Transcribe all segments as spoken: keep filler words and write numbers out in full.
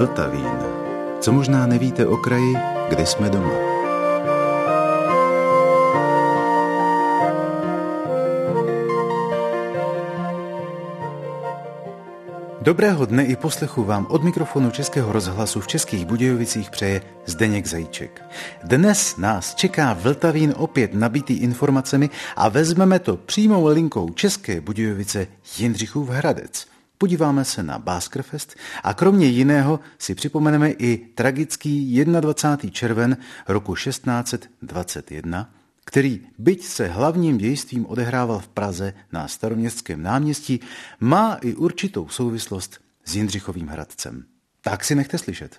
Vltavín. Co možná nevíte o kraji, kde jsme doma. Dobrého dne i poslechu vám od mikrofonu Českého rozhlasu v Českých Budějovicích přeje Zdeněk Zajíček. Dnes nás čeká Vltavín opět nabitý informacemi a vezmeme to přímou linkou České Budějovice Jindřichův Hradec. Podíváme se na Baskerfest a kromě jiného si připomeneme i tragický dvacátého prvního červen roku šestnáct dvacet jedna, který, byť se hlavním dějstvím odehrával v Praze na Staroměstském náměstí, má i určitou souvislost s Jindřichovým Hradcem. Tak si nechte slyšet.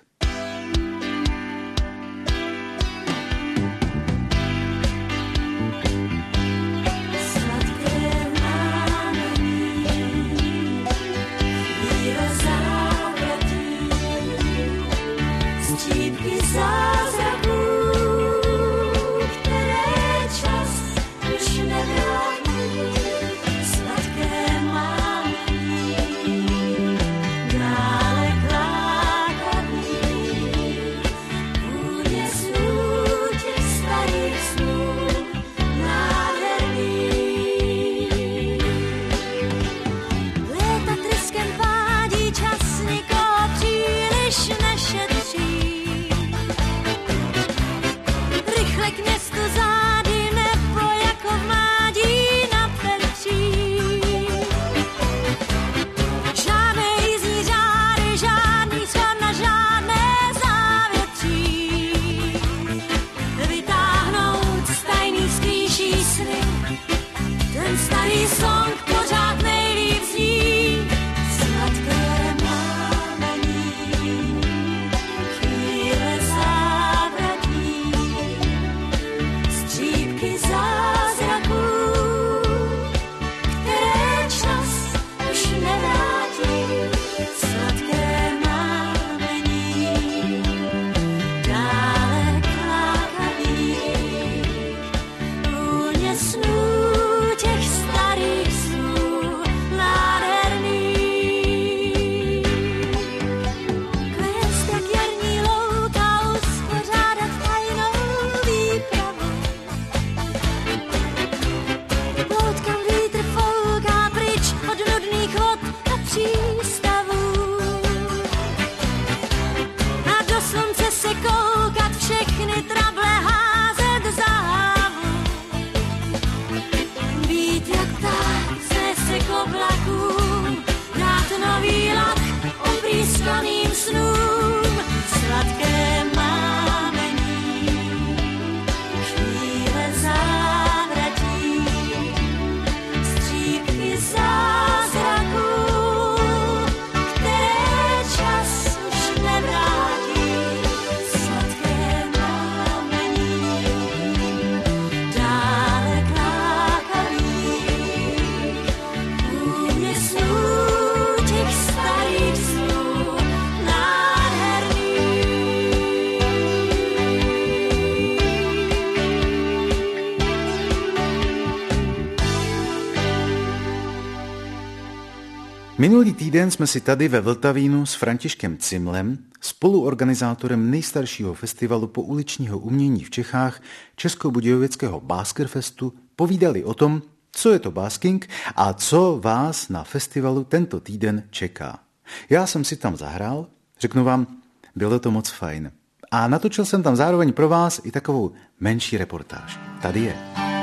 Minulý týden jsme si tady ve Vltavínu s Františkem Cimlem, spoluorganizátorem nejstaršího festivalu pouličního umění v Čechách, Českobudějovického Baskerfestu, povídali o tom, co je to basking a co vás na festivalu tento týden čeká. Já jsem si tam zahrál, řeknu vám, bylo to moc fajn. A natočil jsem tam zároveň pro vás i takovou menší reportáž. Tady je.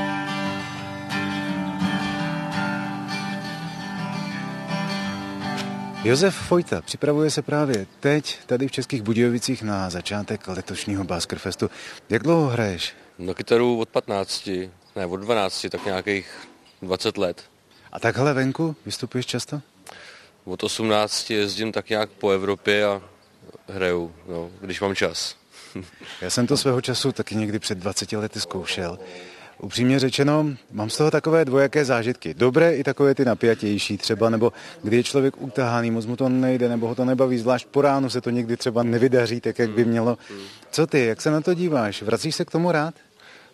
Josef Fojta připravuje se právě teď tady v Českých Budějovicích na začátek letošního Baskerfestu. Jak dlouho hraješ? Na kytaru od patnácti, ne od dvanácti, tak nějakých dvacet let. A takhle venku vystupuješ často? Od osmnácti jezdím tak nějak po Evropě a hraju, no, když mám čas. Já jsem to svého času taky někdy před dvaceti lety zkoušel. Upřímně řečeno, mám z toho takové dvojaké zážitky. Dobré i takové ty napjatější třeba, nebo kdy je člověk utahaný, moc mu to nejde, nebo ho to nebaví, zvlášť po ránu se to někdy třeba nevydaří tak, jak by mělo. Co ty, jak se na to díváš? Vracíš se k tomu rád?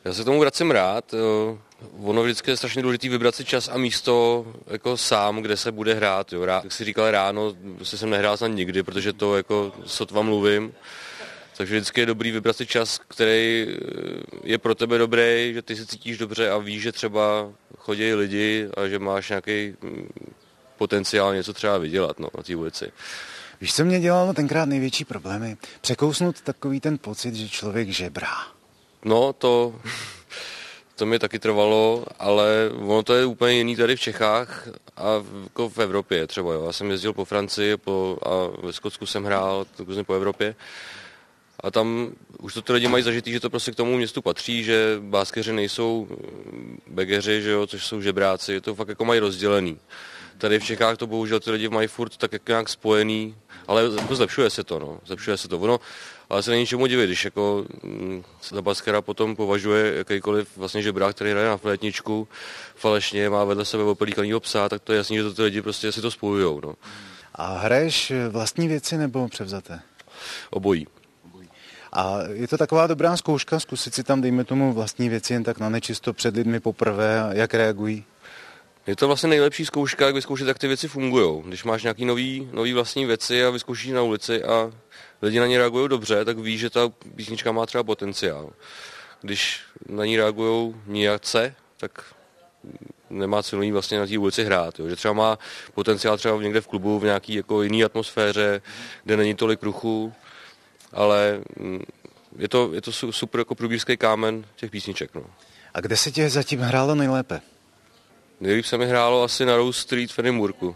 Já se k tomu vracím rád. Ono vždycky je strašně důležitý vybrat si čas a místo jako sám, kde se bude hrát. Jo. Jak si říkal ráno, prostě jsem nehrál snad nikdy, protože to jako sotva mluvím. Takže vždycky je dobrý vybrat si čas, který je pro tebe dobrý, že ty se cítíš dobře a víš, že třeba chodí lidi a že máš nějaký potenciál něco třeba vydělat no, na té ulici. Víš, co mě dělalo tenkrát největší problémy? Překousnout takový ten pocit, že člověk žebrá. No, to, to mi taky trvalo, ale ono to je úplně jiný tady v Čechách a jako v Evropě třeba. Jo. Já jsem jezdil po Francii po, a ve Skotsku jsem hrál různě po Evropě. A tam už to ty lidi mají zažitý, že to prostě k tomu městu patří, že báskeři nejsou begeři, že jo, což jsou žebráci, to fakt jako mají rozdělený. Tady v Čechách to bohužel ty lidi mají furt tak jako nějak spojený, ale jako zlepšuje se to, no, zlepšuje se to. Ono, ale se není čemu divit, když jako za baskera potom považuje jakýkoliv vlastně žebrák, který hraje na flétničku, falešně má vedle sebe opelíkanýho psa, tak to je jasný, že to ty lidi prostě si to spojujou, no. A hraješ vlastní věci nebo převzaté? Obojí. A je to taková dobrá zkouška, zkusit si tam, dejme tomu, vlastní věci jen tak na nečisto před lidmi poprvé a jak reagují? Je to vlastně nejlepší zkouška, jak vyzkoušet, jak ty věci fungují. Když máš nějaký nový, nový vlastní věci a vyzkoušíš na ulici a lidi na ně reagují dobře, tak víš, že ta písnička má třeba potenciál. Když na ní reagují nijace, tak nemá cenu vlastně na té ulici hrát. Jo. Že třeba má potenciál třeba někde v klubu, v nějaký jako jiný atmosféře, kde není tolik ruchu, ale je to, je to super jako průbířský kámen těch písniček. No. A kde se tě zatím hrálo nejlépe? Nejlíp se mi hrálo asi na Rose Street v Edinburghu.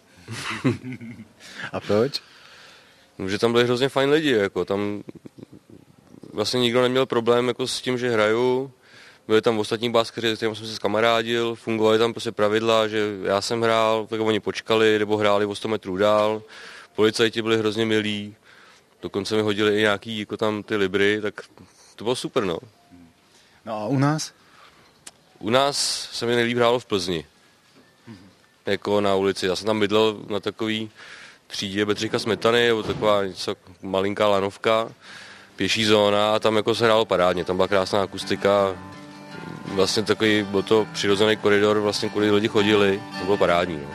A proč? No, že tam byli hrozně fajn lidi, jako tam vlastně nikdo neměl problém jako s tím, že hraju. Byli tam ostatní báskeři, s kterými jsem se zkamarádil, fungovaly tam prostě pravidla, že já jsem hrál, tak oni počkali, nebo hráli o sto metrů dál. Policajti byli hrozně milí, dokonce mi hodili i nějaký jako tam ty libry, tak to bylo super, no. No a u nás? U nás se mi nejlíp hrálo v Plzni. Jako na ulici. Já jsem tam bydlel na takový třídě Bedřicha Smetany, nebo taková něco malinká lanovka, pěší zóna a tam jako se hrálo parádně. Tam byla krásná akustika. Vlastně takový, byl to přirozený koridor, vlastně kudy lidi chodili. To bylo parádní. No.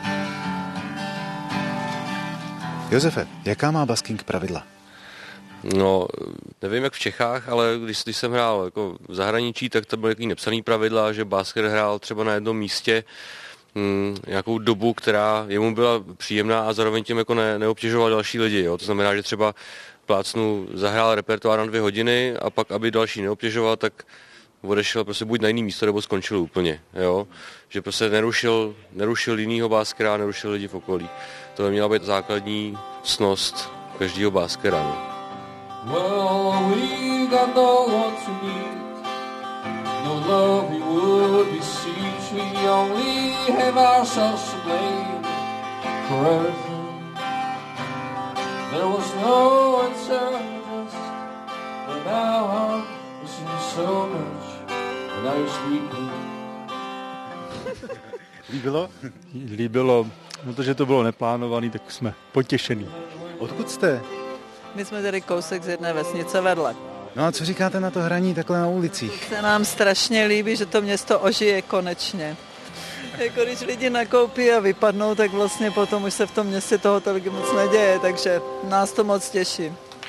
Josefe, jaká má basking pravidla? No, nevím jak v Čechách, ale když, když jsem hrál jako v zahraničí, tak to byly nějaký nepsaný pravidla, že básket hrál třeba na jednom místě hm, nějakou dobu, která jemu byla příjemná a zároveň tím jako ne, neobtěžoval další lidi. Jo. To znamená, že třeba plácnu zahrál repertoár na dvě hodiny a pak, aby další neobtěžoval, tak odešel prostě buď na jiný místo, nebo skončil úplně. Jo. Že prostě nerušil, nerušil jinýho báskera, nerušil lidi v okolí. To by měla být základní ctnost každého báskera. No. Well, we got no one to meet, no love we would beseech, we only have ourselves to blame for everything. There was no answer, just, but now I'm missing so much, and now you're sleeping. Líbilo? Líbilo, protože to bylo neplánovaný, tak jsme potěšený. Odkud jste? My jsme tady kousek z jedné vesnice vedle. No a co říkáte na to hraní takhle na ulicích? Se nám strašně líbí, že to město ožije konečně. Jako když lidi nakoupí a vypadnou, tak vlastně potom už se v tom městě toho tolik moc neděje, takže nás to moc těší.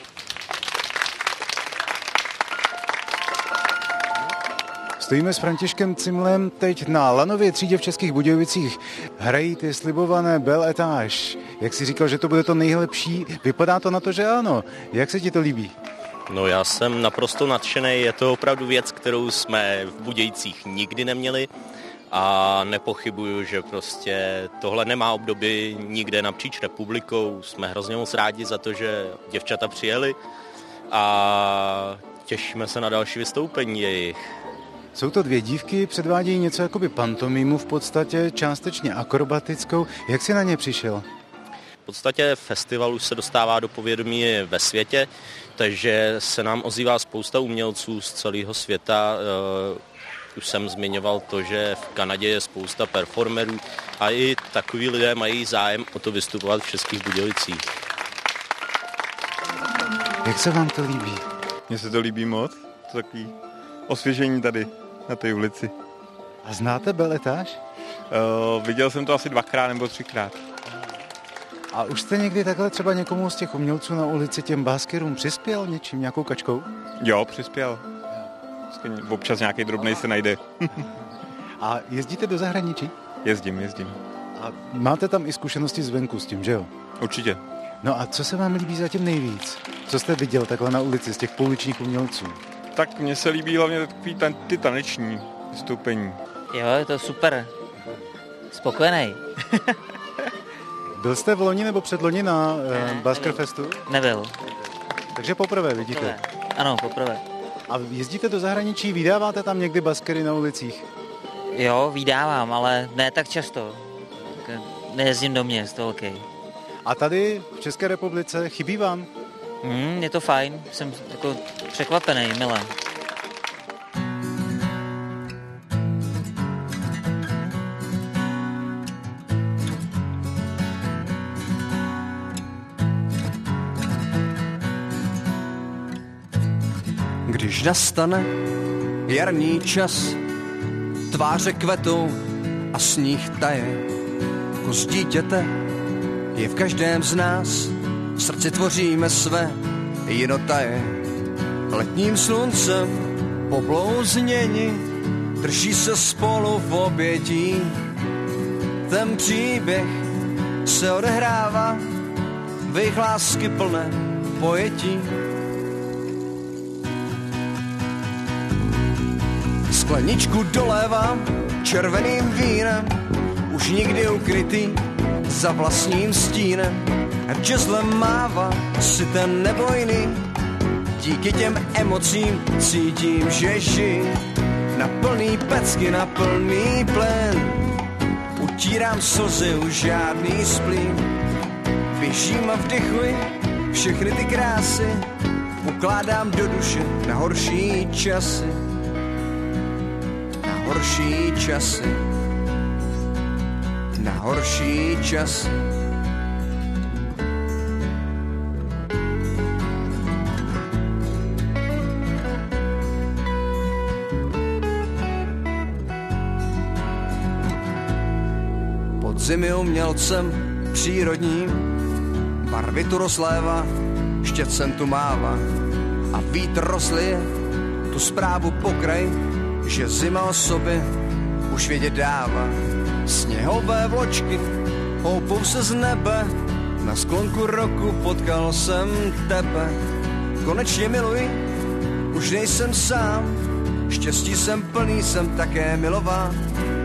Stojíme s Františkem Cimlem teď na lanově třídě v Českých Budějovicích. Hrají ty slibované Belle Etage. Jak jsi říkal, že to bude to nejlepší, vypadá to na to, že ano. Jak se ti to líbí? No já jsem naprosto nadšený, je to opravdu věc, kterou jsme v Budějcích nikdy neměli a nepochybuju, že prostě tohle nemá obdoby nikde napříč republikou. Jsme hrozně moc rádi za to, že děvčata přijeli a těšíme se na další vystoupení jejich. Jsou to dvě dívky, předvádějí něco jakoby pantomimu v podstatě, částečně akrobatickou. Jak jsi na ně přišel? V podstatě festival už se dostává do povědomí ve světě, takže se nám ozývá spousta umělců z celého světa. Už jsem zmiňoval to, že v Kanadě je spousta performerů a i takoví lidé mají zájem o to vystupovat v Českých Budějovicích. Jak se vám to líbí? Mně se to líbí moc, to takový osvěžení tady na té ulici. A znáte beletáž? Uh, viděl jsem to asi dvakrát nebo třikrát. A už jste někdy takhle třeba někomu z těch umělců na ulici, těm báskerům, přispěl něčím, nějakou kačkou? Jo, přispěl. Občas nějaký drobnej se najde. A jezdíte do zahraničí? Jezdím, jezdím. A máte tam i zkušenosti zvenku s tím, že jo? Určitě. No a co se vám líbí zatím nejvíc? Co jste viděl takhle na ulici z těch pouličních umělců? Tak mně se líbí hlavně takový tan- ty taneční vystoupení. Jo, je to super. Spokojený. Byl jste v loni nebo předloni na uh, Baskerfestu? Nebyl. Takže poprvé vidíte? Poprvé. Ano, poprvé. A jezdíte do zahraničí, vydáváte tam někdy baskery na ulicích? Jo, vydávám, ale ne tak často. Nejezdím do měst velký. A tady v České republice chybí vám? Hmm, je to fajn, jsem jako překvapený, milé. Když nastane jarní čas, tváře kvetou a sníh taje. Kus dítěte je v každém z nás, v srdci tvoříme své jinotaje. Letním sluncem poblouzněni drží se spolu v obětí. Ten příběh se odehrává v jejich lásky plné pojetí. Skleničku dolévám červeným vínem, už nikdy ukrytý za vlastním stínem. A jazzlem mává si ten nebojný, díky těm emocím cítím, že žij. Na plný pecky, na plný plén, utírám slzy, už žádný splín. Běžím a vdechuji všechny ty krásy, ukládám do duše na horší časy. Na horší časy, na horší časy. Podzim je umělcem přírodním, barvy tu rozlévá, štětcem tu mává a vítr rozlije tu zprávu po kraji, že zima o sobě už vědět dává. Sněhové vločky houpou se z nebe, na sklonku roku potkal jsem tebe. Konečně miluji, už nejsem sám, štěstí jsem plný, jsem také milován.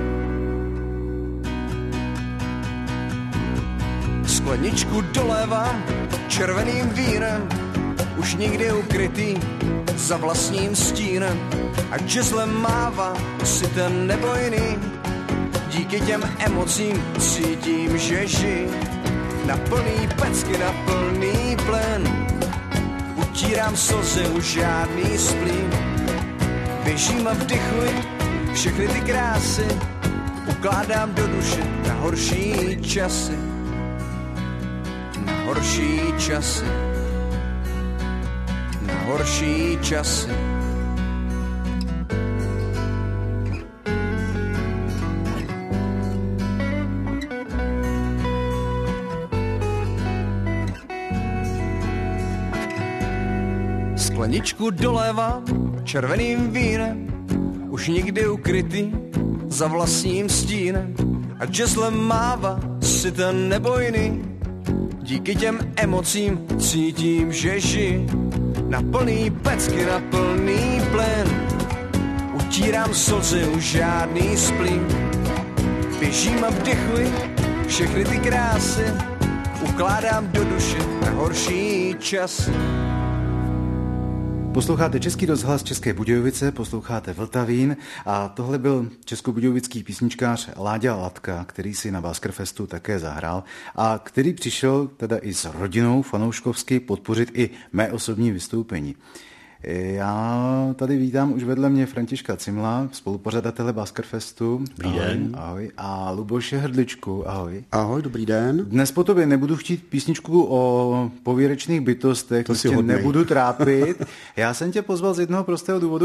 Skleničku dolévám červeným vínem, už nikdy ukrytý za vlastním stínem. A jazzlem mává si ten nebojný, díky těm emocím cítím, že žij. Na plný pecky, na plný plen, utírám slzy, už žádný splín. Běžím a vdychuji všechny ty krásy, ukládám do duše na horší časy. Na horší časy, na horší časy. Skleničku dolévám červeným vínem, už nikdy ukrytý za vlastním stínem. A jazzlem mává si ten nebojný, díky těm emocím cítím, že žij. Na plný pecky, na plný plen, utírám slzy, už žádný splín. Běžím a vdechuji všechny ty krásy, ukládám do duše na horší časy. Posloucháte Český rozhlas České Budějovice, posloucháte Vltavín a tohle byl českobudějovický písničkář Láďa Latka, který si na Baskerfestu také zahrál a který přišel teda i s rodinou fanouškovsky podpořit i mé osobní vystoupení. Já tady vítám už vedle mě Františka Cimla, spolupořadatele Baskerfestu. Dobrý den. Ahoj. A Luboše Hrdličku. Ahoj. Ahoj, dobrý den. Dnes po tobě nebudu chtít písničku o pověrečných bytostech, to si tě hodnej. nebudu trápit. Já jsem tě pozval z jednoho prostého důvodu.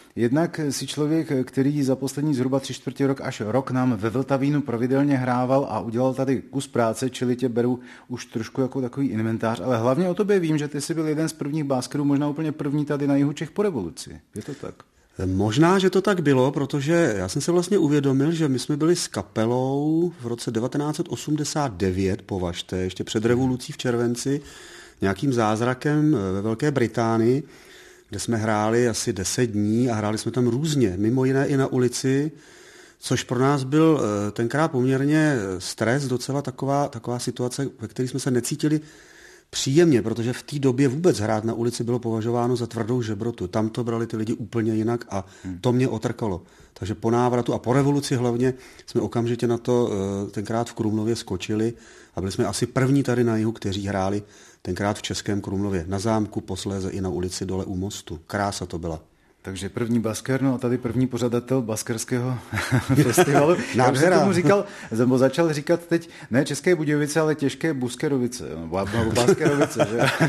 jednak si člověk, který za poslední zhruba tři čtvrtě rok až rok nám ve Vltavínu pravidelně hrával a udělal tady kus práce, čili tě beru už trošku jako takový inventář, ale hlavně o tobě vím, že ty jsi byl jeden z prvních báskerů, možná úplně první tady na jihu Čech po revoluci. Je to tak? Možná, že to tak bylo, protože já jsem se vlastně uvědomil, že my jsme byli s kapelou v roce devatenáct set osmdesát devět, považte, ještě před revolucí v červenci, nějakým zázrakem ve Velké Británii, kde jsme hráli asi deset dní a hráli jsme tam různě, mimo jiné i na ulici, což pro nás byl tenkrát poměrně stres, docela taková, taková situace, ve které jsme se necítili příjemně, protože v té době vůbec hrát na ulici bylo považováno za tvrdou žebrotu. Tam to brali ty lidi úplně jinak a to mě otrkalo. Takže po návratu a po revoluci hlavně jsme okamžitě na to tenkrát v Krumlově skočili a byli jsme asi první tady na jihu, kteří hráli tenkrát v Českém Krumlově. Na zámku, posléze i na ulici dole u mostu. Krása to byla. Takže první basker, no a tady první pořadatel baskerského festivalu. Já už jsem tomu říkal, nebo začal říkat teď ne České Budějovice, ale těžké Buskerovice, nebo Baskerovice. Že?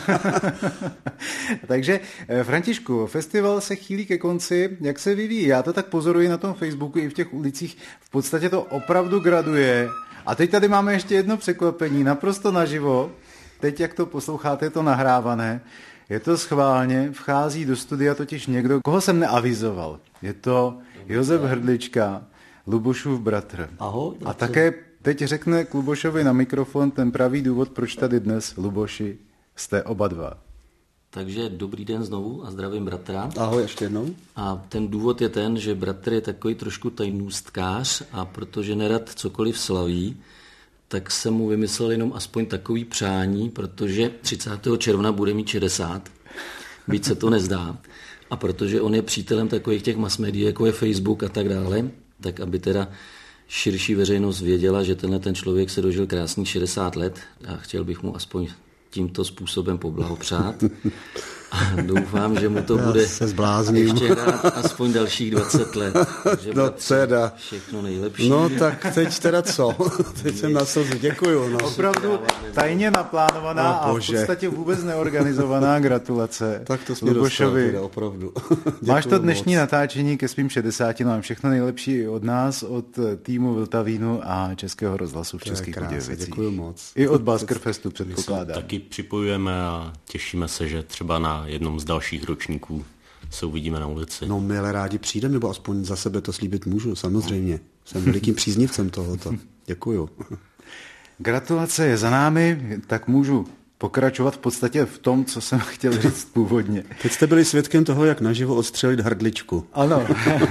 Takže Františku, festival se chýlí ke konci, jak se vyvíjí? Já to tak pozoruji na tom Facebooku i v těch ulicích, v podstatě to opravdu graduje. A teď tady máme ještě jedno překvapení, naprosto naživo. Teď, jak to posloucháte, je to nahrávané. Je to schválně, vchází do studia totiž někdo, koho jsem neavizoval. Je to Josef Hrdlička, Lubošův bratr. Ahoj. A také teď řekne k Lubošovi na mikrofon ten pravý důvod, proč tady dnes, Luboši, jste oba dva. Takže dobrý den znovu a zdravím bratra. Ahoj ještě jednou. A ten důvod je ten, že bratr je takový trošku tajnůstkář a protože nerad cokoliv slaví, tak jsem mu vymyslel jenom aspoň takový přání, protože třicátého června bude mít šedesát, byť se to nezdá. A protože on je přítelem takových těch mass médií, jako je Facebook a tak dále, tak aby teda širší veřejnost věděla, že tenhle ten člověk se dožil krásných šedesát let a chtěl bych mu aspoň tímto způsobem poblahopřát. A doufám, že mu to Já bude se zblázním. ještě hrát aspoň dalších dvacet let. Takže no teda. Všechno nejlepší. No tak teď teda co? Teď jsem na slzu, děkuju. No. Opravdu tajně naplánovaná no, a v podstatě vůbec neorganizovaná gratulace. Tak to jsme Lubošovi. dostali, opravdu. Máš to dnešní moc. Natáčení ke svým šedesáti, no a všechno nejlepší od nás, od týmu Vltavínu a Českého rozhlasu v Českých Budějovicích. Děkuju moc. I od Baskerfestu předpokládám. Taky připojujeme a těšíme se, že třeba na jednom z dalších ročníků se uvidíme na ulici. No milé rádi přijdem, nebo aspoň za sebe to slíbit můžu, samozřejmě. Jsem velikým příznivcem tohoto. Děkuju. Gratulace je za námi, tak můžu pokračovat v podstatě v tom, co jsem chtěl říct původně. Teď jste byli svědkem toho, jak naživo odstřelit hrdličku. Ano.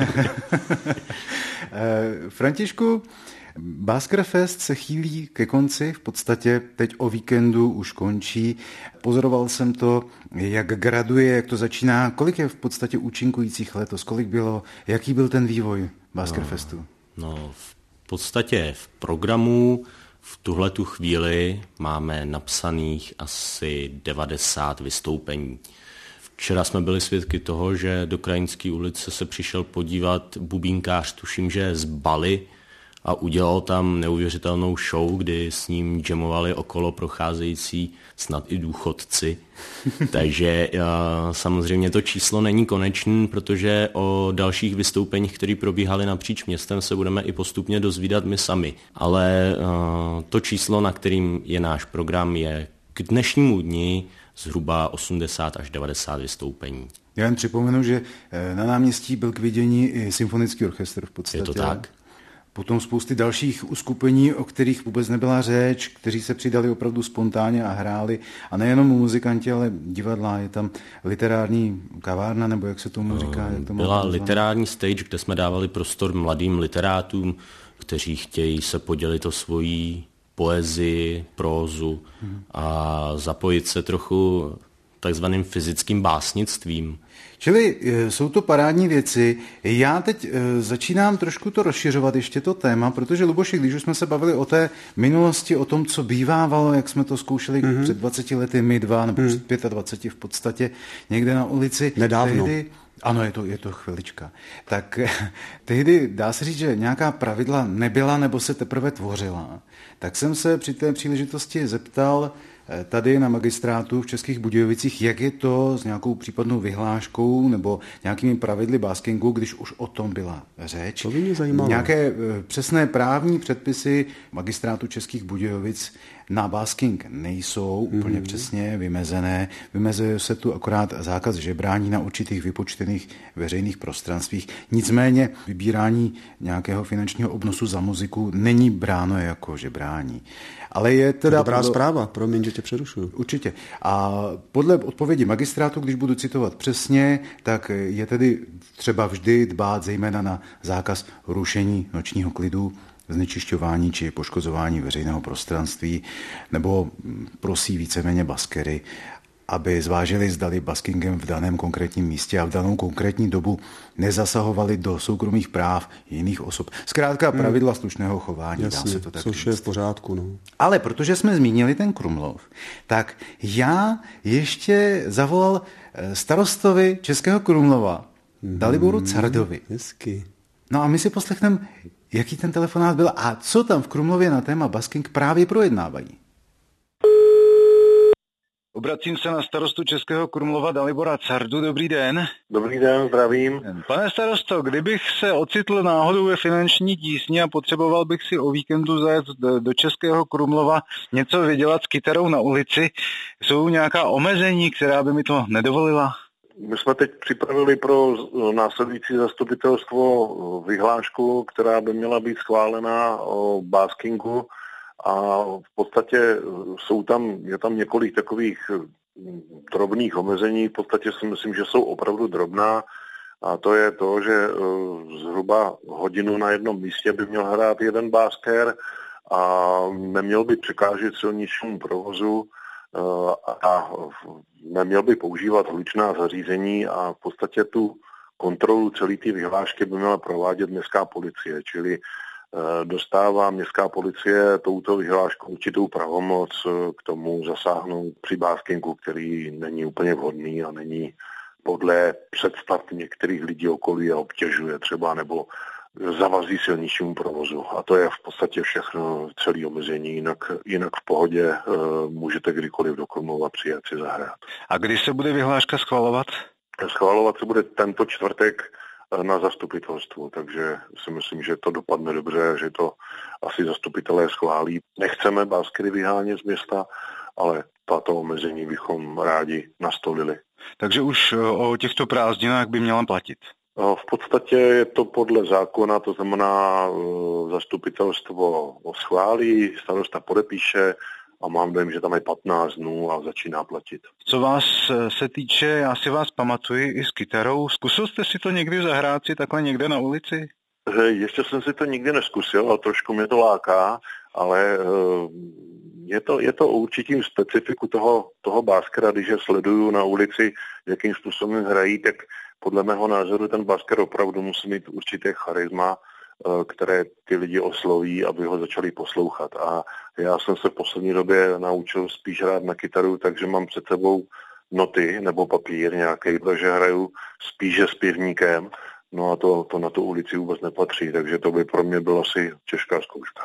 Františku, Baskerfest se chýlí ke konci, v podstatě teď o víkendu už končí. Pozoroval jsem to, jak graduje, jak to začíná. Kolik je v podstatě účinkujících letos? Kolik bylo? Jaký byl ten vývoj Baskerfestu? No, no v podstatě v programu v tuhletu chvíli máme napsaných asi devadesát vystoupení. Včera jsme byli svědky toho, že do Krajinské ulice se přišel podívat bubínkář, tuším, že z Bali, a udělal tam neuvěřitelnou show, kdy s ním jamovali okolo procházející snad i důchodci. Takže samozřejmě to číslo není konečné, protože o dalších vystoupeních, které probíhaly napříč městem, se budeme i postupně dozvídat my sami. Ale to číslo, na kterým je náš program, je k dnešnímu dni zhruba osmdesát až devadesát vystoupení. Já jen připomenu, že na náměstí byl k vidění i symfonický orchestr v podstatě. Je to tak. Potom spousty dalších uskupení, o kterých vůbec nebyla řeč, kteří se přidali opravdu spontánně a hráli. A nejenom muzikanti, ale divadla, je tam literární kavárna, nebo jak se tomu říká? Jak to Byla literární stage, kde jsme dávali prostor mladým literátům, kteří chtějí se podělit o svoji poezii, prózu hmm. a zapojit se trochu takzvaným fyzickým básnictvím. Čili jsou to parádní věci. Já teď začínám trošku to rozšiřovat ještě to téma, protože Luboši, když už jsme se bavili o té minulosti, o tom, co bývávalo, jak jsme to zkoušeli mm-hmm. před dvaceti lety, my dva, nebo mm. před dvaceti pěti v podstatě, někde na ulici. Nedávno. Tehdy, ano, je to, je to chvilička. Tak tehdy dá se říct, že nějaká pravidla nebyla nebo se teprve tvořila. Tak jsem se při té příležitosti zeptal tady na magistrátu v Českých Budějovicích, jak je to s nějakou případnou vyhláškou nebo nějakými pravidly baskingu, když už o tom byla řeč. To by mě zajímalo. Nějaké přesné právní předpisy magistrátu Českých Budějovic na basking nejsou mm-hmm. úplně přesně vymezené. Vymezuje se tu akorát zákaz žebrání na určitých vypočtených veřejných prostranstvích. Nicméně vybírání nějakého finančního obnosu za muziku není bráno jako žebrání. Ale je teda... Dobrá podle... zpráva, promiň, že tě přerušuju. Určitě. A podle odpovědi magistrátu, když budu citovat přesně, tak je tedy třeba vždy dbát zejména na zákaz rušení nočního klidu, znečišťování či poškozování veřejného prostranství, nebo prosí víceméně baskery, aby zvážili, zdali baskingem v daném konkrétním místě a v danou konkrétní dobu nezasahovali do soukromých práv jiných osob. Zkrátka pravidla slušného chování, Jasně, dá se to tak což je v pořádku. No. Ale protože jsme zmínili ten Krumlov, tak já ještě zavolal starostovi Českého Krumlova, hmm, Daliboru Cardovi. Hezky. No a my si poslechneme, jaký ten telefonát byl a co tam v Krumlově na téma basking právě projednávají. Obracím se na starostu Českého Krumlova Dalibora Cardu. Dobrý den. Dobrý den, zdravím. Pane starosto, kdybych se ocitl náhodou ve finanční tísni a potřeboval bych si o víkendu zajet do Českého Krumlova něco vydělat s kytarou na ulici, jsou nějaká omezení, která by mi to nedovolila? My jsme teď připravili pro následující zastupitelstvo vyhlášku, která by měla být schválená o baskingu. A v podstatě jsou tam, je tam několik takových drobných omezení, v podstatě si myslím, že jsou opravdu drobná a to je to, že zhruba hodinu na jednom místě by měl hrát jeden básker a neměl by překážet silničnímu provozu a neměl by používat hlučná zařízení a v podstatě tu kontrolu celé té vyhlášky by měla provádět městská policie, čili dostává městská policie touto vyhláškou určitou pravomoc k tomu zasáhnout při báskingu, který není úplně vhodný a není podle představ některých lidí okolí a obtěžuje třeba nebo zavazí silničnímu provozu. A to je v podstatě všechno, celé omezení, jinak, jinak v pohodě můžete kdykoliv do Krumlova přijet si zahrát. A kdy se bude vyhláška schvalovat? Schvalovat se bude tento čtvrtek na zastupitelstvu, takže si myslím, že to dopadne dobře, že to asi zastupitelé schválí. Nechceme báskery vyhánět z města, ale tato omezení bychom rádi nastolili. Takže už o těchto prázdninách by měla platit? V podstatě je to podle zákona, to znamená zastupitelstvo schválí, starosta podepíše, a mám dojem, že tam je patnáct dnů a začíná platit. Co vás se týče, já si vás pamatuji i s kytarou. Zkusil jste si to někdy zahrát si takhle někde na ulici? Ještě jsem si to nikdy neskusil, ale trošku mě to láká, ale je to, je to určitým specifiku toho, toho báskera, když je sleduju na ulici, jakým způsobem hrají, tak podle mého názoru ten básker opravdu musí mít určité charisma, které ty lidi osloví, aby ho začali poslouchat. A já jsem se v poslední době naučil spíš hrát na kytaru, takže mám před sebou noty nebo papír nějaký, takže hraju spíše s pěvníkem. No a to, to na tu ulici vůbec nepatří, takže to by pro mě byla asi těžká zkouška.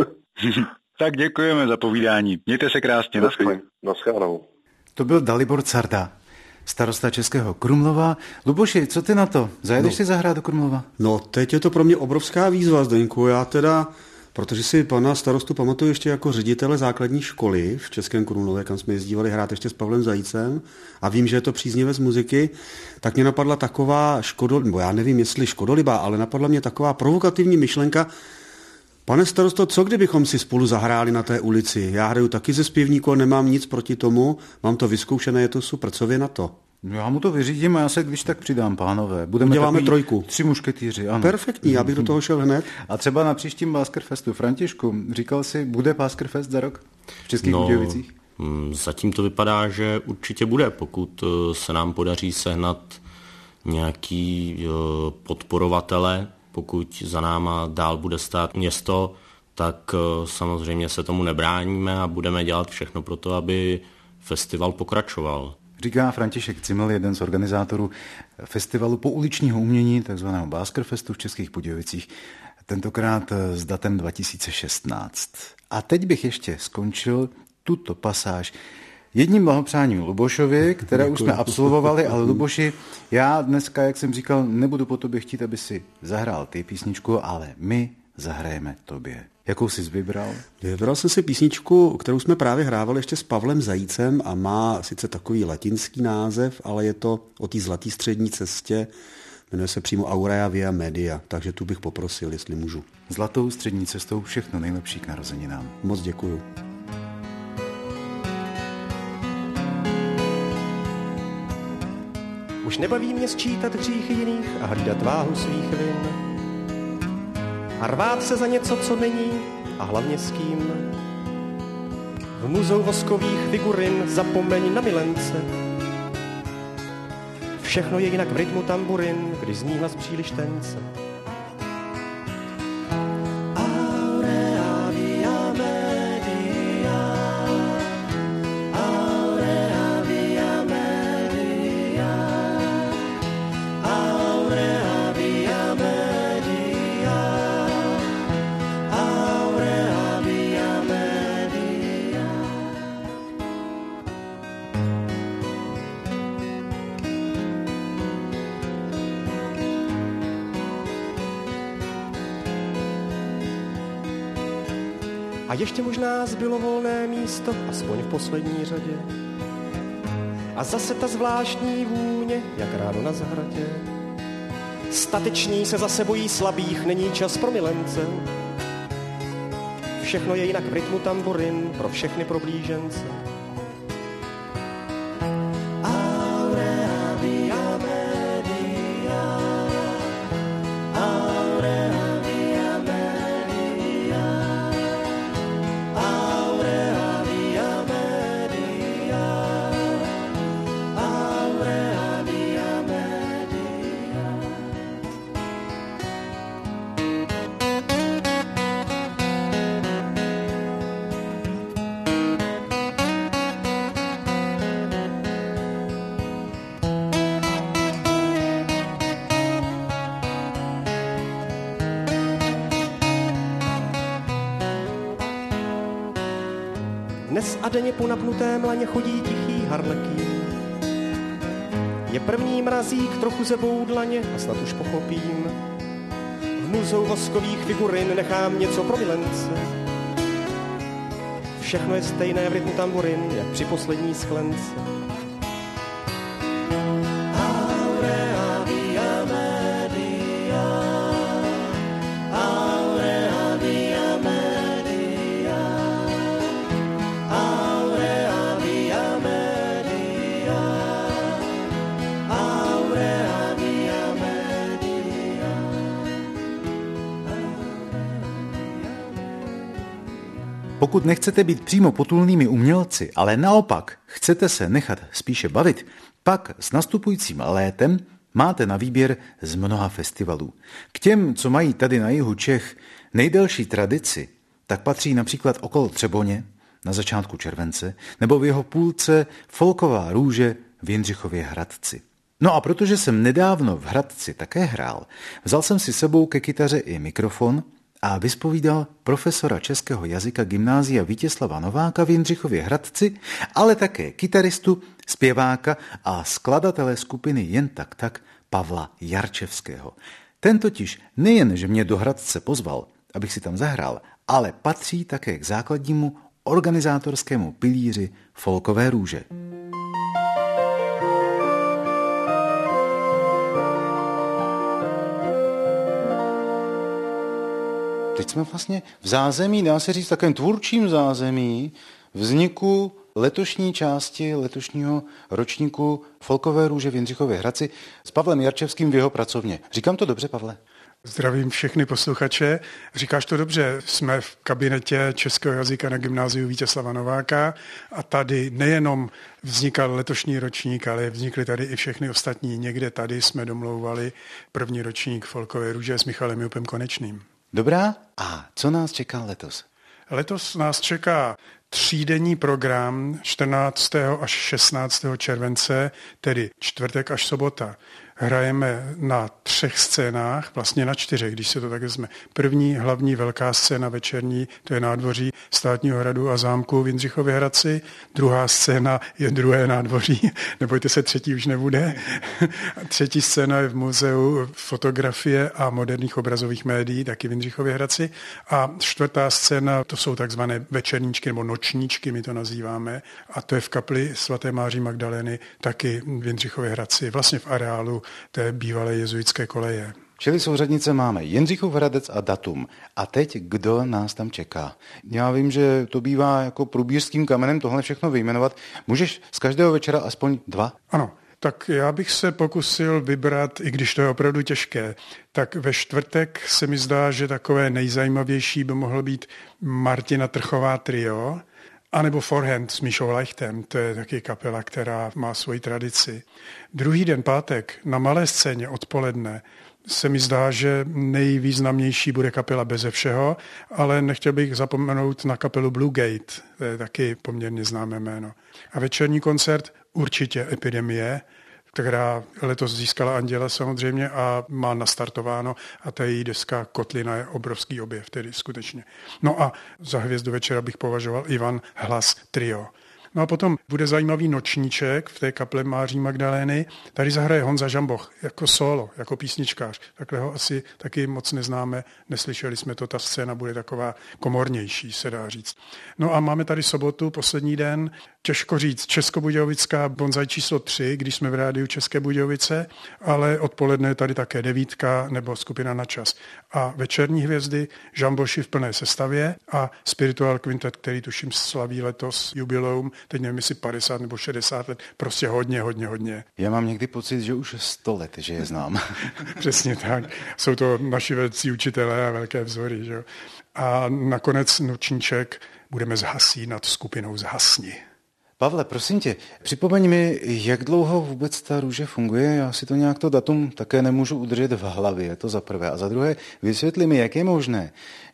Tak děkujeme za povídání. Mějte se krásně. Naschledanou. To byl Dalibor Carda, starosta Českého Krumlova. Luboši, co ty na to? Zajedeš no. si zahrát do Krumlova? No, teď je to pro mě obrovská výzva, Zdeňku. Já teda, protože si pana starostu pamatuju ještě jako ředitele základní školy v Českém Krumlově, kam jsme jezdívali hrát ještě s Pavlem Zajícem a vím, že je to příznivec muziky, tak mě napadla taková škodol, nebo já nevím, jestli škodolibá, ale napadla mě taková provokativní myšlenka. Pane starosto, co kdybychom si spolu zahráli na té ulici? Já hraju taky ze zpěvníku, nemám nic proti tomu, mám to vyzkoušené, je to super, co vy na to? Já mu to vyřídím a já se když tak přidám, pánové. Budeme Děláme trojku. Tři mušketýři, ano. Perfektní, já bych do toho šel hned. A třeba na příštím Baskerfestu. Františku, říkal jsi, bude Baskerfest za rok v Českých no, Budějovicích? Zatím to vypadá, že určitě bude, pokud se nám podaří sehnat nějaký podporovatele, pokud za náma dál bude stát město, tak samozřejmě se tomu nebráníme a budeme dělat všechno pro to, aby festival pokračoval. Říká František Cimel, jeden z organizátorů festivalu pouličního umění, takzvaného Baskerfestu v Českých Budějovicích, tentokrát s datem dva tisíce šestnáct. A teď bych ještě skončil tuto pasáž. Jedním blahopřáním Lubošovi, které už jsme absolvovali, ale Luboši, já dneska, jak jsem říkal, nebudu po tobě chtít, aby si zahrál ty písničku, ale my zahrajeme tobě. Jakou jsi vybral? Vybral jsem si písničku, kterou jsme právě hrávali ještě s Pavlem Zajícem a má sice takový latinský název, ale je to o té zlaté střední cestě, jmenuje se přímo Aurea Via Media, takže tu bych poprosil, jestli můžu. Zlatou střední cestou všechno nejlepší k narozeninám. Moc děkuju. Už nebaví mě sčítat hříchy jiných a hlídat váhu svých vin. A rvát se za něco, co není a hlavně s kým. V muzeu voskových figurin zapomeň na milence. Všechno je jinak v rytmu tamburin, když zní hlas příliš tence. A ještě možná zbylo volné místo, aspoň v poslední řadě. A zase ta zvláštní vůně, jak ráno na zahradě. Stateční se zase bojí slabých, není čas pro milence. Všechno je jinak v rytmu tamburin, pro všechny problížence. Dnes a denně po napnutém laně chodí tichý harlekín. Je první mrazík, trochu zebou dlaně a snad už pochopím. V muzeu voskových figurin nechám něco pro milence. Všechno je stejné v rytmu tamburin, jak při poslední sklence. Pokud nechcete být přímo potulnými umělci, ale naopak chcete se nechat spíše bavit, pak s nastupujícím létem máte na výběr z mnoha festivalů. K těm, co mají tady na jihu Čech nejdelší tradici, tak patří například okolo Třeboně na začátku července nebo v jeho půlce Folková růže v Jindřichově Hradci. No a protože jsem nedávno v Hradci také hrál, vzal jsem si sebou ke kytaře i mikrofon a vyspovídal profesora českého jazyka gymnázia Vítězslava Nováka v Jindřichově Hradci, ale také kytaristu, zpěváka a skladatele skupiny Jen tak tak Pavla Jarčevského. Ten totiž nejen, že mě do Hradce pozval, abych si tam zahrál, ale patří také k základnímu organizátorskému pilíři Folkové růže. Teď jsme vlastně v zázemí, dá se říct, takovém tvůrčím zázemí vzniku letošní části letošního ročníku Folkové růže v Jindřichově Hradci s Pavlem Jarčevským v jeho pracovně. Říkám to dobře, Pavle? Zdravím všechny posluchače. Říkáš to dobře, jsme v kabinetě českého jazyka na gymnáziu Vítězslava Nováka a tady nejenom vznikal letošní ročník, ale vznikly tady i všechny ostatní. Někde tady jsme domlouvali první ročník Folkové růže s Michalem Jupem Konečným. Dobrá, a co nás čeká letos? Letos nás čeká třídenní program čtrnáctého až šestnáctého července, tedy čtvrtek až sobota. hrajeme na třech scénách, vlastně na čtyřech, když se to tak vezme. První hlavní velká scéna večerní, to je nádvoří Státního hradu a zámku v Jindřichově Hradci. Druhá scéna je druhé nádvoří, nebojte se, třetí už nebude. Třetí scéna je v muzeu fotografie a moderních obrazových médií, taky v Jindřichově Hradci. A čtvrtá scéna, to jsou takzvané večerníčky nebo nočníčky, my to nazýváme. A to je v kapli svaté Máří Magdalény, taky v Jindřichově Hradci, vlastně v areálu té bývalé jezuitské koleje. Čili souřadnice máme Jindřichův Hradec a datum. A teď kdo nás tam čeká? Já vím, že to bývá jako průběžským kamenem tohle všechno vyjmenovat. Můžeš z každého večera aspoň dva? Ano. Tak já bych se pokusil vybrat, i když to je opravdu těžké, tak ve čtvrtek se mi zdá, že takové nejzajímavější by mohlo být Martina Trchová trio, anebo Forehand s Míšou Leichtem, to je taky kapela, která má svoji tradici. Druhý den, pátek, na malé scéně odpoledne se mi zdá, že nejvýznamnější bude kapela Beze všeho, ale nechtěl bych zapomenout na kapelu Blue Gate, to je taky poměrně známé jméno. A večerní koncert určitě Epidemie, která letos získala Anděla samozřejmě a má nastartováno a ta její deska Kotlina je obrovský objev, tedy skutečně. No a za hvězdu večera bych považoval Ivan Hlas trio. No a potom bude zajímavý nočníček v té kaple Máří Magdalény. Tady zahraje Honza Žamboch jako solo, jako písničkář. Takhle ho asi taky moc neznáme, neslyšeli jsme to, ta scéna bude taková komornější, se dá říct. No a máme tady sobotu, poslední den, těžko říct, Českobudějovická bonzaj číslo tři, když jsme v rádiu České Budějovice, ale odpoledne je tady také Devítka nebo skupina Na čas. A večerní hvězdy, Žamboši v plné sestavě a Spiritual Quintet, který tuším slaví letos jubileum, teď nevím, jestli padesát nebo šedesát let, prostě hodně, hodně, hodně. Já mám někdy pocit, že už sto let, že je znám. Přesně tak. Jsou to naši velcí učitelé a velké vzory. Že? A nakonec nočníček budeme zhasínat skupinou Zhasni. Pavle, prosím tě, připomeň mi, jak dlouho vůbec ta růže funguje? Já si to nějak to datum také nemůžu udržet v hlavě, to za prvé. A za druhé, vysvětli mi, jak je možné,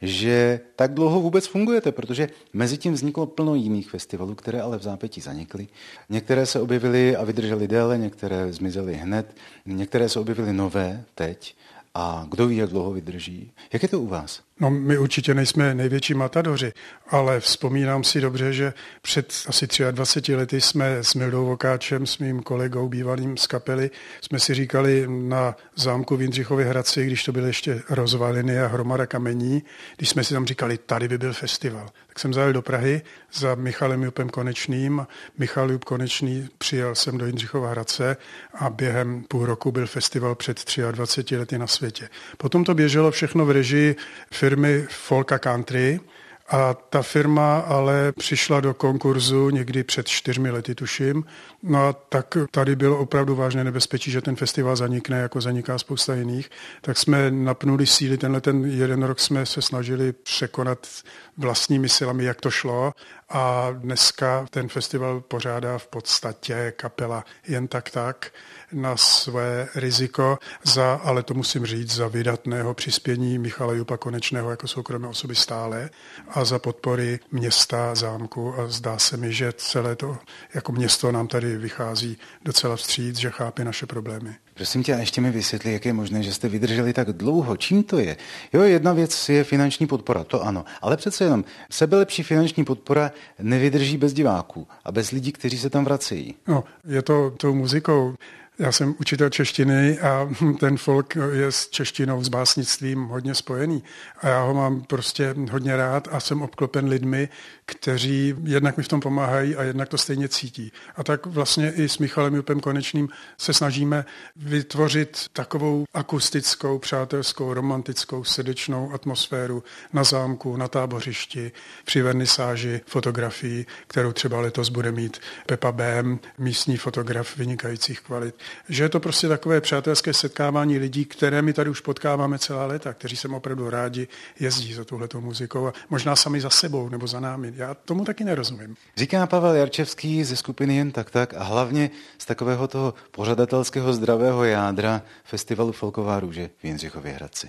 že tak dlouho vůbec fungujete, protože mezi tím vzniklo plno jiných festivalů, které ale v zápětí zanikly. Některé se objevily a vydržely déle, některé zmizely hned, některé se objevily nové teď. A kdo ví, jak dlouho vydrží? Jak je to u vás? No, my určitě nejsme největší matadoři, ale vzpomínám si dobře, že před asi dvaceti třemi lety jsme s Mildou Vokáčem, s mým kolegou bývalým z kapely, jsme si říkali na zámku v Jindřichově Hradci, když to byly ještě rozvaliny a hromada kamení, když jsme si tam říkali, tady by byl festival. Tak jsem zajel do Prahy za Michalem Jupem Konečným. Michal Jup Konečný přijel jsem do Jindřichova Hradce a během půl roku byl festival před dvaceti třemi lety na světě. Potom to běželo všechno v režii firmy Folka Country a ta firma ale přišla do konkurzu někdy před čtyřmi lety, tuším. No a tak tady bylo opravdu vážné nebezpečí, že ten festival zanikne, jako zaniká spousta jiných. Tak jsme napnuli síly, tenhle ten jeden rok jsme se snažili překonat vlastními silami, jak to šlo. A dneska ten festival pořádá v podstatě kapela Jen tak tak na své riziko, za, ale to musím říct, za vydatného přispění Michala Jupa Konečného jako soukromé osoby stále a za podpory města, zámku a zdá se mi, že celé to jako město nám tady vychází docela vstříc, že chápe naše problémy. Prosím tě, a ještě mi vysvětli, jak je možné, že jste vydrželi tak dlouho. Čím to je? Jo, jedna věc je finanční podpora, to ano. Ale přece jenom sebelepší finanční podpora nevydrží bez diváků a bez lidí, kteří se tam vracejí. No, je to tou muzikou. Já jsem učitel češtiny a ten folk je s češtinou, s básnictvím hodně spojený. A já ho mám prostě hodně rád a jsem obklopen lidmi, kteří jednak mi v tom pomáhají a jednak to stejně cítí. A tak vlastně i s Michalem Jupem Konečným se snažíme vytvořit takovou akustickou, přátelskou, romantickou, srdečnou atmosféru na zámku, na tábořišti, při vernisáži fotografií, kterou třeba letos bude mít Pepa Bém, místní fotograf vynikajících kvalit. Že je to prostě takové přátelské setkávání lidí, které my tady už potkáváme celá léta, kteří sem opravdu rádi jezdí za tuhletou muzikou a možná sami za sebou nebo za námi. Já tomu taky nerozumím. Říká Pavel Jarčevský ze skupiny Jen tak tak a hlavně z takového toho pořadatelského zdravého jádra festivalu Folková růže v Jindřichově Hradci.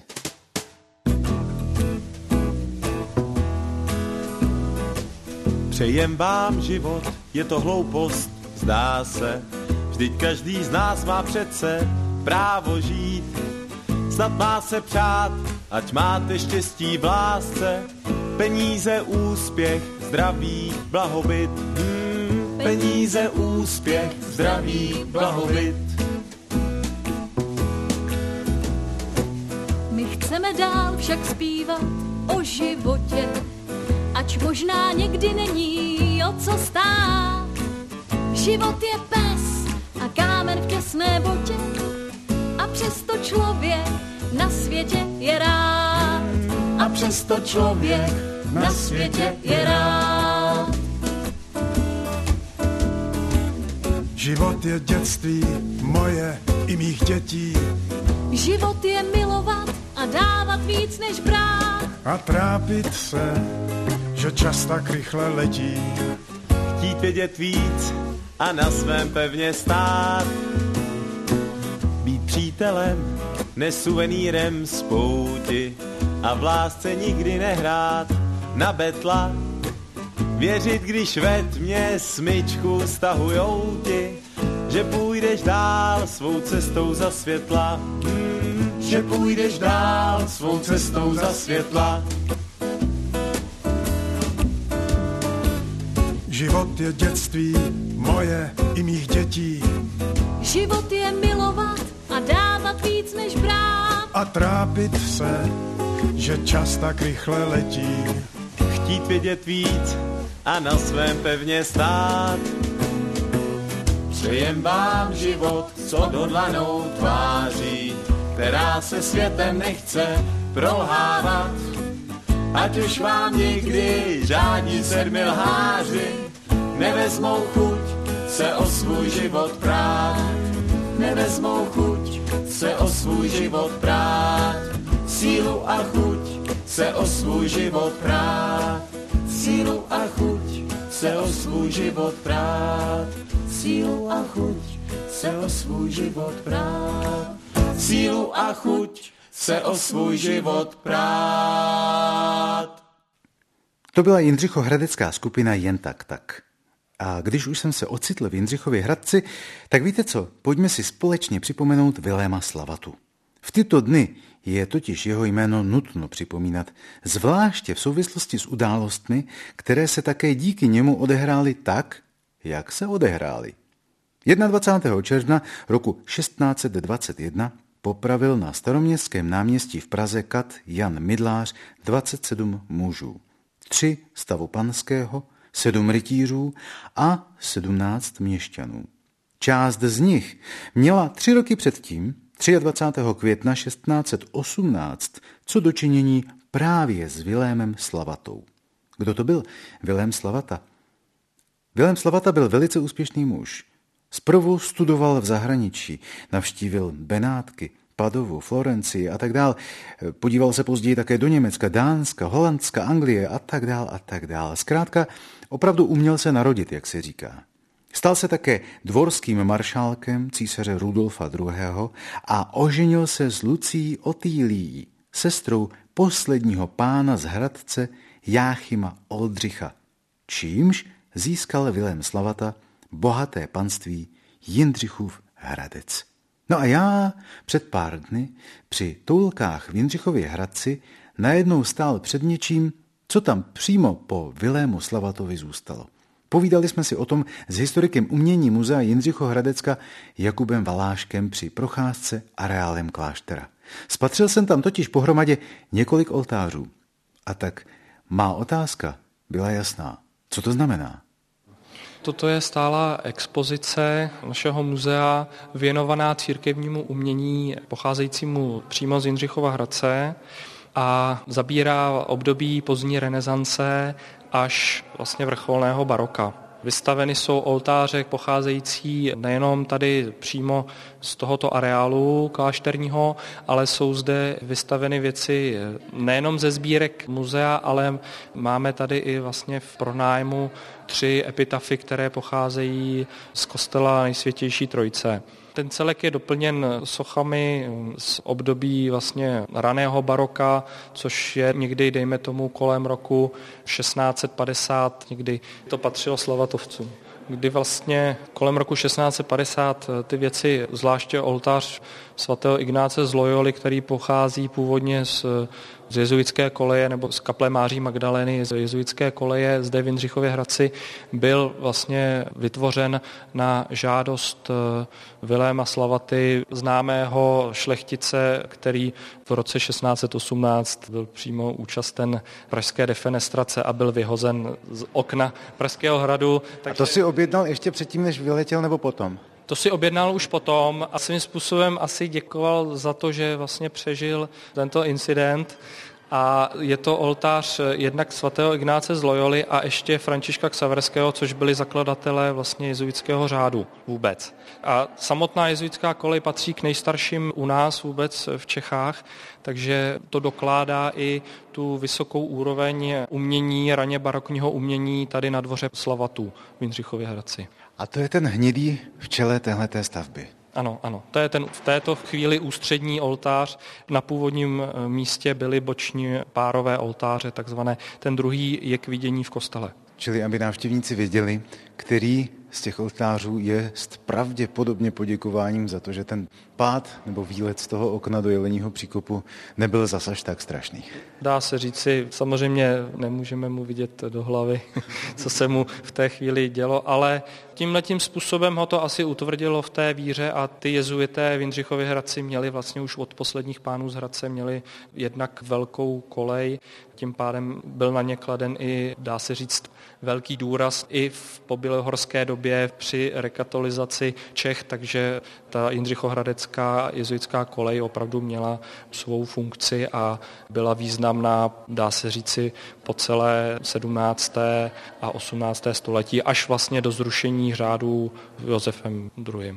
Přejem vám život, je to hloupost, zdá se. Vždyť každý z nás má přece právo žít. Snad má se přát, ať máte štěstí v lásce, peníze, úspěch, zdraví, blahobyt. Hmm, peníze, úspěch, zdraví, blahobyt. My chceme dál však zpívat o životě, ač možná někdy není o co stát. Život je pes a kámen v těsné botě, a přesto člověk na světě je rád. A přesto člověk na světě je rád. Život je dětství moje i mých dětí. Život je milovat a dávat víc než brát. A trápit se, že čas tak rychle letí. Chtít vědět víc a na svém pevně stát. Být přítelem, nesuvenýrem z pouti a v lásce nikdy nehrát na betla. Věřit, když ve tmě smyčku stahujou ti, že půjdeš dál svou cestou za světla. Hmm, že půjdeš dál svou cestou za světla. Život je dětství moje i mých dětí. Život je milovat a dávat víc než brát. A trápit se, že čas tak rychle letí. Chtít vědět víc a na svém pevně stát. Přejem vám život, co do dlanou tváří, která se světem nechce prolhávat. Ať už vám někdy žádní sedmi lháři nevezmou chuť se o svůj život prát. Nevezmou chuť se o svůj život prát. Sílu a chuť se o svůj život prát. Sílu a chuť se o svůj život prát. Sílu a chuť se o svůj život prát. Sílu a chuť se o svůj život prát. To byla Jindřichohradecká skupina Jen tak tak. A když už jsem se ocitl v Jindřichově Hradci, tak víte co, pojďme si společně připomenout Viléma Slavatu. V tyto dny je totiž jeho jméno nutno připomínat, zvláště v souvislosti s událostmi, které se také díky němu odehrály tak, jak se odehrály. dvacátého prvního června roku šestnáct set dvacet jedna popravil na Staroměstském náměstí v Praze kat Jan Mydlář dvacet sedm mužů, tři stavu panského, sedm rytířů a sedmnáct měšťanů. Část z nich měla tři roky předtím, dvacátého třetího května šestnáct set osmnáct, co dočinění právě s Vilémem Slavatou. Kdo to byl Vilém Slavata? Vilém Slavata byl velice úspěšný muž. Zprvu studoval v zahraničí, navštívil Benátky, Padovu, Florencii a tak dál. Podíval se později také do Německa, Dánska, Holandska, Anglie a tak dál a tak dál. Zkrátka, opravdu uměl se narodit, jak se říká. Stal se také dvorským maršálkem císaře Rudolfa druhého. a oženil se s Lucí Otýlií, sestrou posledního pána z Hradce Jáchyma Oldřicha, čímž získal Vilém Slavata bohaté panství Jindřichův Hradec. No a já před pár dny při toulkách v Jindřichově Hradci najednou stál před něčím, co tam přímo po Vilému Slavatovi zůstalo. Povídali jsme si o tom s historikem umění muzea Jindřichohradecka Jakubem Valáškem při procházce areálem kláštera. Spatřil jsem tam totiž pohromadě několik oltářů. A tak má otázka byla jasná. Co to znamená? Toto je stálá expozice našeho muzea věnovaná církevnímu umění pocházejícímu přímo z Jindřichova Hradce a zabírá období pozdní renesance až vlastně vrcholného baroka. Vystaveny jsou oltáře pocházející nejenom tady přímo z tohoto areálu klášterního, ale jsou zde vystaveny věci nejenom ze sbírek muzea, ale máme tady i vlastně v pronájmu tři epitafy, které pocházejí z kostela Nejsvětější Trojice. Ten celek je doplněn sochami z období vlastně raného baroka, což je někdy, dejme tomu, kolem roku šestnáct set padesát, někdy to patřilo Slavatovcům. kdy vlastně kolem roku šestnáct set padesát ty věci, zvláště oltář svatého Ignáce z Loyoli, který pochází původně z, z jezuitské koleje nebo z kaple Máří Magdalény z jezuitské koleje zde v Jindřichově Hradci, byl vlastně vytvořen na žádost Viléma Slavaty, známého šlechtice, který v roce šestnáct set osmnáct byl přímo účasten pražské defenestrace a byl vyhozen z okna Pražského hradu. Takže... A to si objednal ještě předtím, než vyletěl, nebo potom? To si objednal už potom a svým způsobem asi děkoval za to, že vlastně přežil tento incident. A je to oltář jednak svatého Ignáce z Loyoli a ještě Františka Xaverského, což byli zakladatelé vlastně jezuitského řádu vůbec. A samotná jezuitská kolej patří k nejstarším u nás vůbec v Čechách, takže to dokládá i tu vysokou úroveň umění, raně barokního umění tady na dvoře Slavatů v Jindřichově Hradci. A to je ten hnědý v čele téhleté stavby. Ano, ano. To je ten v této chvíli ústřední oltář. Na původním místě byly boční párové oltáře, takzvané. Ten druhý je k vidění v kostele. Čili aby návštěvníci věděli, který z těch oltářů je pravděpodobně poděkováním za to, že ten pád nebo výlet z toho okna do Jeleního příkopu nebyl zas až tak strašný. Dá se říci, samozřejmě nemůžeme mu vidět do hlavy, co se mu v té chvíli dělo, ale tímhletím způsobem ho to asi utvrdilo v té víře a ty jezuité v Jindřichově Hradci měli vlastně už od posledních pánů z Hradce měli jednak velkou kolej, tím pádem byl na ně kladen i, dá se říct, velký důraz i v pobělohorské době při rekatolizaci Čech, takže ta jindřichohradecká jezuitská kolej opravdu měla svou funkci a byla významná, dá se říci, po celé sedmnácté a osmnácté století, až vlastně do zrušení řádu Josefem druhým.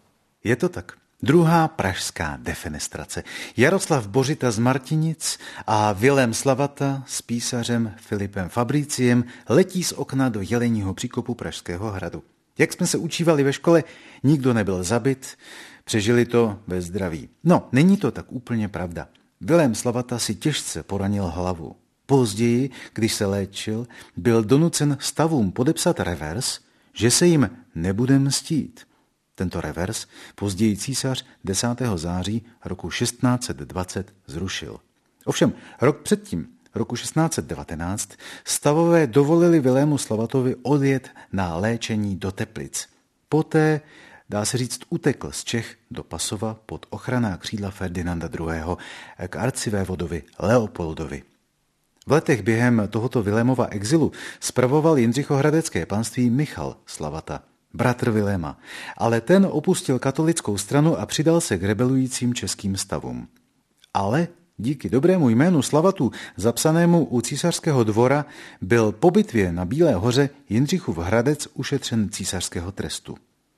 Je to tak. Druhá pražská defenestrace. Jaroslav Bořita z Martinic a Vilém Slavata s písařem Filipem Fabriciem letí z okna do Jeleního příkopu Pražského hradu. Jak jsme se učívali ve škole, nikdo nebyl zabit, přežili to ve zdraví. No, není to tak úplně pravda. Vilém Slavata si těžce poranil hlavu. Později, když se léčil, byl donucen stavům podepsat revers, že se jim nebude mstít. Tento revers později císař desátého září roku šestnáct set dvacet zrušil. Ovšem, rok předtím, roku šestnáct set devatenáct, stavové dovolili Vilému Slavatovi odjet na léčení do Teplic. Poté, dá se říct, utekl z Čech do Pasova pod ochranná křídla Ferdinanda druhého. k arcivévodovi Leopoldovi. V letech během tohoto Vilémova exilu spravoval jindřichohradecké panství Michal Slavata, bratr Viléma, ale ten opustil katolickou stranu a přidal se k rebelujícím českým stavům. Ale díky dobrému jménu Slavatů, zapsanému u císařského dvora, byl po bitvě na Bílé hoře Jindřichův Hradec ušetřen císařského trestu.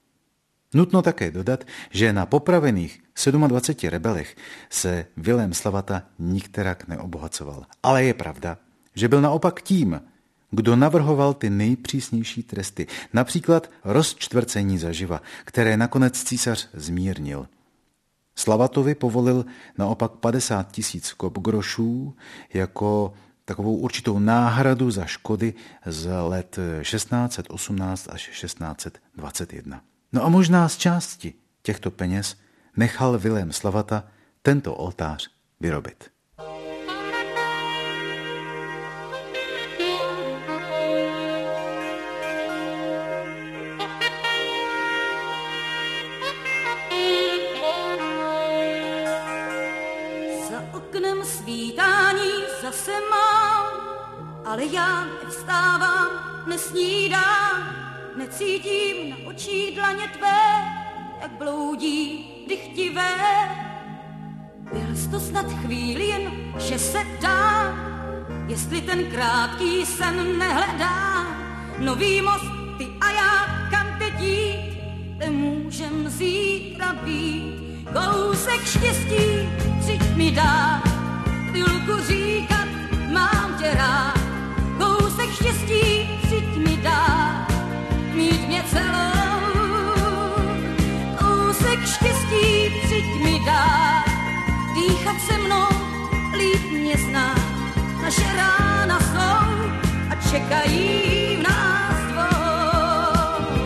Nutno také dodat, že na popravených dvaceti sedmi rebelech se Vilém Slavata nikterak neobohacoval. Ale je pravda, že byl naopak tím, kdo navrhoval ty nejpřísnější tresty, například rozčtvrcení zaživa, které nakonec císař zmírnil. Slavatovi povolil naopak padesát tisíc kopgrošů jako takovou určitou náhradu za škody z let šestnáct set osmnáct až šestnáct set dvacet jedna. No a možná z části těchto peněz nechal Vilém Slavata tento oltář vyrobit. Za oknem svítání zase mám, ale já nevstávám, nesnídám, necítím na očí dlaně tvé, jak bloudí dychtivé. Byl jsi to snad chvíli jen, že se dá, jestli ten krátký sen nehledá. Nový most, ty a já, kam teď jít, nemůžem zítra být. Kousek štěstí, přijď mi dát, chvilku říkat, mám tě rád. Kousek štěstí, přijď mi dát, mít mě celou. Kousek štěstí, přijď mi dát, dýchat se mnou, líp mě znát. Naše rána jsou a čekají v nás dvou.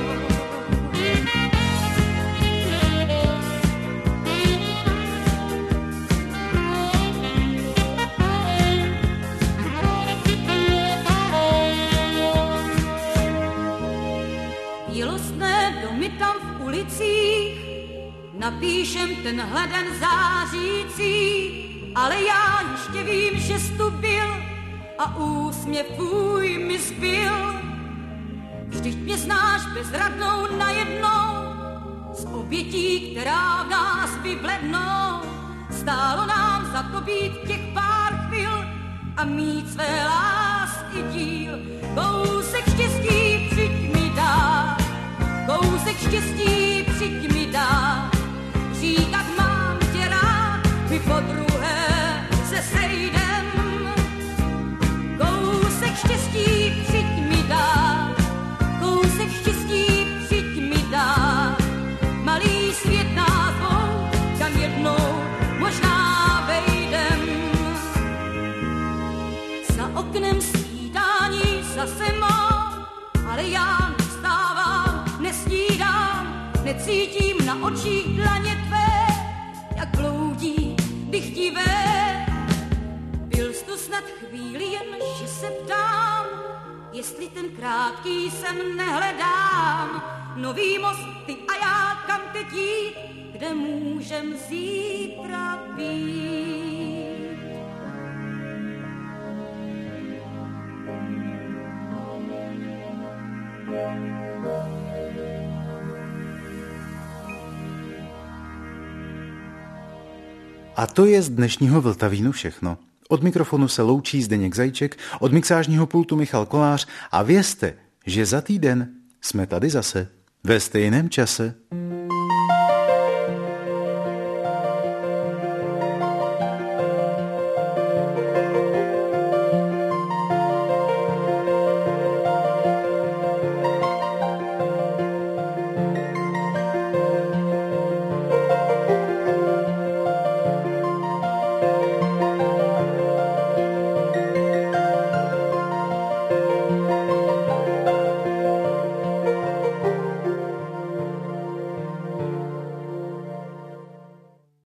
ulicích, napíšem tenhle den zářící, ale já ještě vím, že jsi tu byl a úsměv tvůj mi zbyl. Vždyť mě znáš bezradnou najednou, z obětí, která v nás vyvlednou. Stálo nám za to být těch pár chvil a mít své lásky díl. Kousek štěstí přijď mi dá, kousek štěstí přijď mi dá. Říkat mám tě rád, my podruhé se sejdem. Kousek štěstí přijď mi dá, kousek štěstí přijď mi dá. Malý svět nás dvou, kam jednou možná vejdem. Za oknem snídání zase mám, ale já nevstávám, nesnídám, necítím na očích dlaně tvé, jak bloudí dychtivé. Byl jsi tu snad chvíli, jen že se ptám, jestli ten krátký sen nehledám. Nový most, ty a já, kam teď jít, kde můžem zítra být. A to je z dnešního Vltavínu všechno. Od mikrofonu se loučí Zdeněk Zajíček, od mixážního pultu Michal Kolář a vězte, že za týden jsme tady zase ve stejném čase.